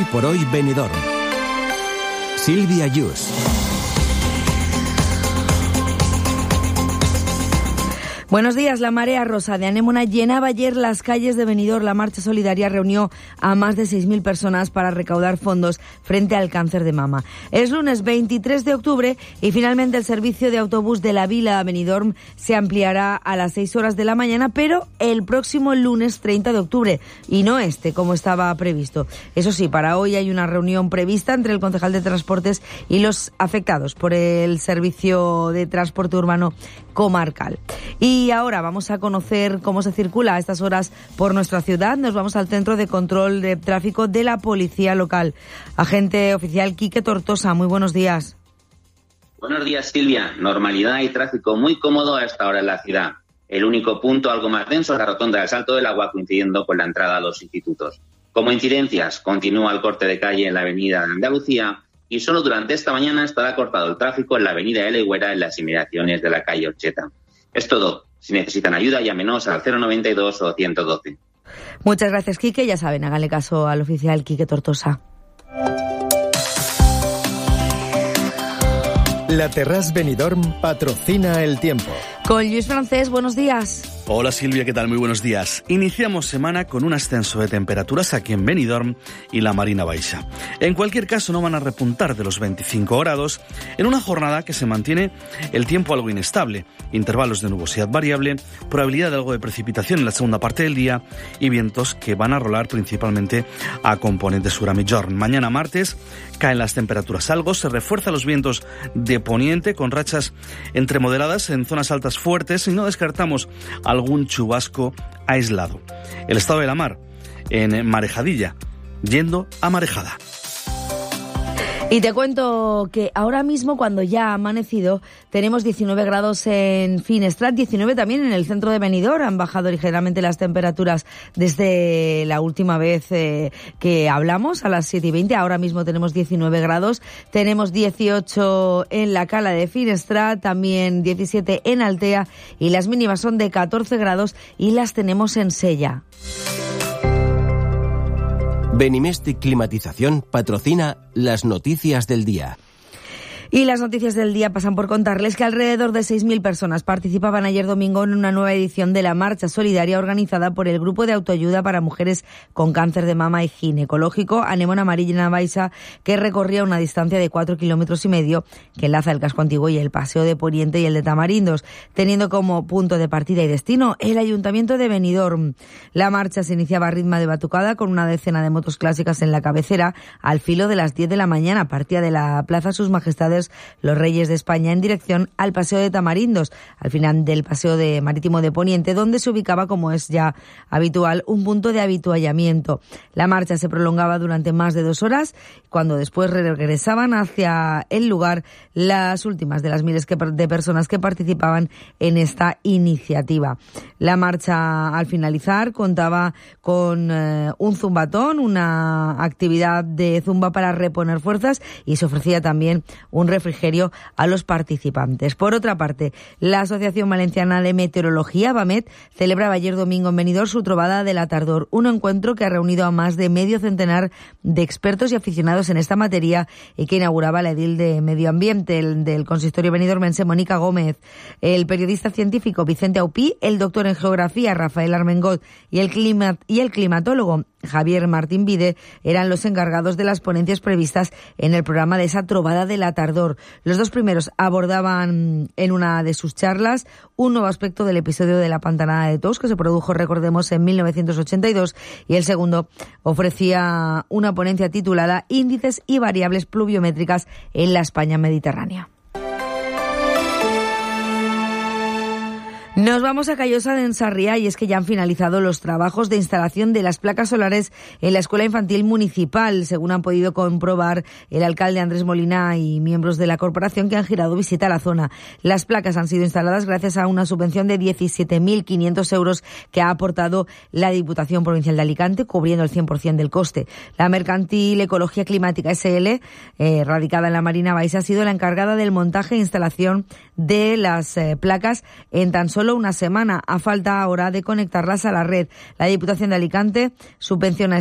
Hoy por hoy Benidorm. Sílvia Yus. Buenos días. La marea rosa de Anémona llenaba ayer las calles de Benidorm. La marcha solidaria reunió a más de 6.000 personas para recaudar fondos frente al cáncer de mama. Es lunes 23 de octubre y finalmente el servicio de autobús de la Vila a Benidorm se ampliará a las 6 horas de la mañana, pero el próximo lunes 30 de octubre y no como estaba previsto. Eso sí, para hoy hay una reunión prevista entre el concejal de Transportes y los afectados por el servicio de transporte urbano comarcal. Y ahora vamos a conocer cómo se circula a estas horas por nuestra ciudad. Nos vamos al Centro de Control de Tráfico de la Policía Local. Agente oficial Quique Tortosa, muy buenos días. Buenos días, Silvia. Normalidad y tráfico muy cómodo a esta hora en la ciudad. El único punto algo más denso es la rotonda del Salto del Agua, coincidiendo con la entrada a los institutos. Como incidencias, continúa el corte de calle en la avenida de Andalucía y solo durante esta mañana estará cortado el tráfico en la avenida de la Higuera en las inmediaciones de la calle Orcheta. Es todo. Si necesitan ayuda, llámenos al 092 o 112. Muchas gracias, Quique. Ya saben, háganle caso al oficial Quique Tortosa. La Terrasse Benidorm patrocina el tiempo. Con Luis Francés, buenos días. Hola Silvia, ¿qué tal? Muy buenos días. Iniciamos semana con un ascenso de temperaturas aquí en Benidorm y la Marina Baixa. En cualquier caso no van a repuntar de los 25 grados en una jornada que se mantiene el tiempo algo inestable, intervalos de nubosidad variable, probabilidad de algo de precipitación en la segunda parte del día y vientos que van a rolar principalmente a componente sur a Migjorn. Mañana martes caen las temperaturas algo, se refuerzan los vientos de poniente con rachas entre moderadas en zonas altas fuertes y no descartamos algún chubasco aislado. El estado de la mar en marejadilla, yendo a marejada. Y te cuento que ahora mismo, cuando ya ha amanecido, tenemos 19 grados en Finestrat, 19 también en el centro de Benidorm. Han bajado ligeramente las temperaturas desde la última vez que hablamos, a las 7:20. Ahora mismo tenemos 19 grados. Tenemos 18 en la Cala de Finestrat, también 17 en Altea, y las mínimas son de 14 grados y las tenemos en Sella. Benimestic Climatización patrocina las noticias del día. Y las noticias del día pasan por contarles que alrededor de 6.000 personas participaban ayer domingo en una nueva edición de la marcha solidaria organizada por el Grupo de Autoayuda para Mujeres con Cáncer de Mama y Ginecológico Anémona Marina Baixa, que recorría una distancia de 4,5 kilómetros que enlaza el casco antiguo y el Paseo de Poniente y el de Tamarindos, teniendo como punto de partida y destino el Ayuntamiento de Benidorm. La marcha se iniciaba a ritmo de batucada con una decena de motos clásicas en la cabecera al filo de las 10 de la mañana. Partía de la Plaza Sus Majestades los Reyes de España en dirección al Paseo de Tamarindos, al final del Paseo Marítimo de Poniente, donde se ubicaba, como es ya habitual, un punto de habituallamiento. La marcha se prolongaba durante más de 2 horas, cuando después regresaban hacia el lugar las últimas de las miles de personas que participaban en esta iniciativa. La marcha, al finalizar, contaba con un zumbatón, una actividad de zumba para reponer fuerzas, y se ofrecía también un refrigerio a los participantes. Por otra parte, la Asociación Valenciana de Meteorología, VAMET, celebraba ayer domingo en Benidorm su Trobada de la Tardor, un encuentro que ha reunido a más de medio centenar de expertos y aficionados en esta materia y que inauguraba la edil de Medio Ambiente del Consistorio benidormense, Mónica Gómez, el periodista científico Vicente Aupí, el doctor en Geografía Rafael Armengot y el climatólogo Javier Martín Vide eran los encargados de las ponencias previstas en el programa de esa Trobada de la Tardor. Los dos primeros abordaban en una de sus charlas un nuevo aspecto del episodio de la Pantanada de Tous, que se produjo, recordemos, en 1982, y el segundo ofrecía una ponencia titulada Índices y variables pluviométricas en la España mediterránea. Nos vamos a Callosa de Ensarriá, y es que ya han finalizado los trabajos de instalación de las placas solares en la Escuela Infantil Municipal, según han podido comprobar el alcalde Andrés Molina y miembros de la corporación que han girado visita a la zona. Las placas han sido instaladas gracias a una subvención de 17.500 euros que ha aportado la Diputación Provincial de Alicante, cubriendo el 100% del coste. La mercantil Ecología Climática SL, radicada en la Marina Baixa, ha sido la encargada del montaje e instalación de las placas en tan solo una semana, a falta ahora de conectarlas a la red. La Diputación de Alicante subvenciona